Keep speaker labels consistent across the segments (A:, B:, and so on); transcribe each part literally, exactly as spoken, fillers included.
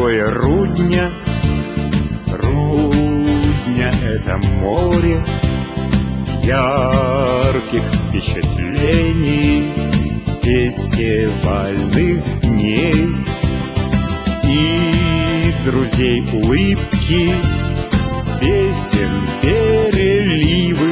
A: такое Рудня? Рудня — это море ярких впечатлений, фестивальных дней и друзей улыбки, песен переливы,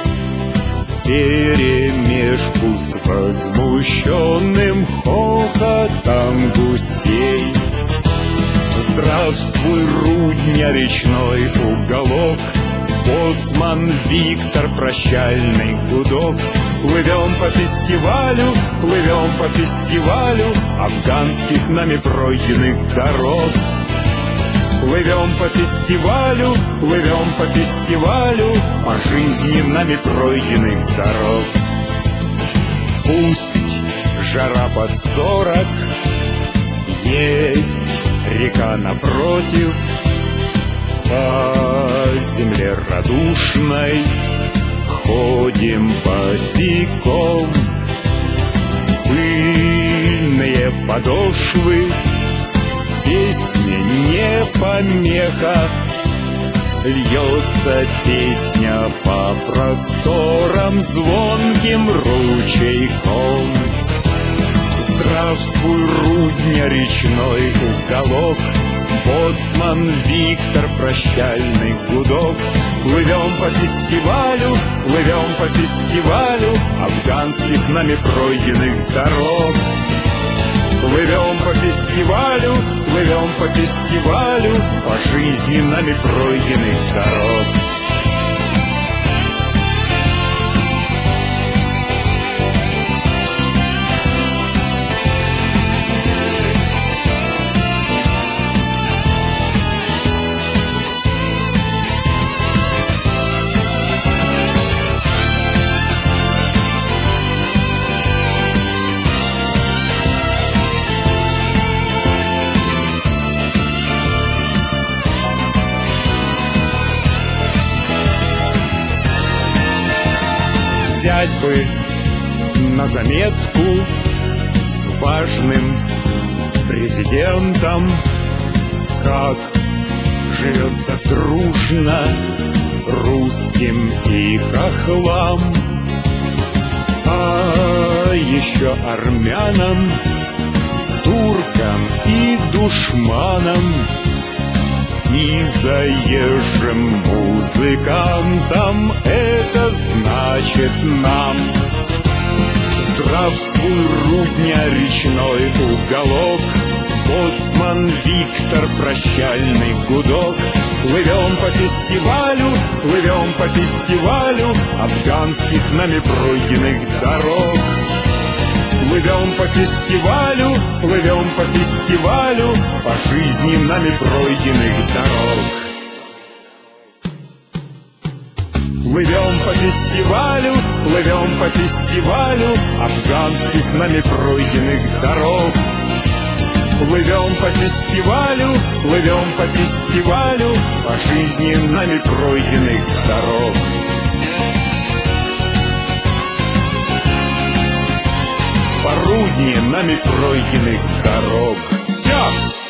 A: перемешку с возмущенным хохотом гусей. Здравствуй, Рудня, речной уголок, боцман Виктор, прощальный гудок. Плывем по фестивалю, плывем по фестивалю афганских нами пройденных дорог. Плывем по фестивалю, плывем по фестивалю по жизни нами пройденных дорог. Пусть жара под сорок, есть река напротив, по земле радушной ходим босиком. Пыльные подошвы, песня не помеха, льется песня по просторам звонким ручейком. Здравствуй, Рудня, речной уголок, боцман Виктор, прощальный гудок. Плывем по фестивалю, плывем по фестивалю афганских нами пройденных дорог. Плывем по фестивалю, плывем по фестивалю по жизни нами пройденных дорог. Взять бы на заметку важным президентам, как живется дружно русским и хохлам, а еще армянам, туркам и душманам, и заезжим музыкантам, это значит нам. Здравствуй, Рудня, речной уголок, боцман Виктор, прощальный гудок. Плывем по фестивалю, плывем по фестивалю афганских нами пройденных дорог. Плывем по фестивалю, плывем по фестивалю по жизни нами пройденных дорог. Плывем по фестивалю, плывем по фестивалю афганских нами пройденных дорог. Плывем по фестивалю, плывем по фестивалю по жизни нами пройденных дорог. По Рудне нами пройденных дорог. Все!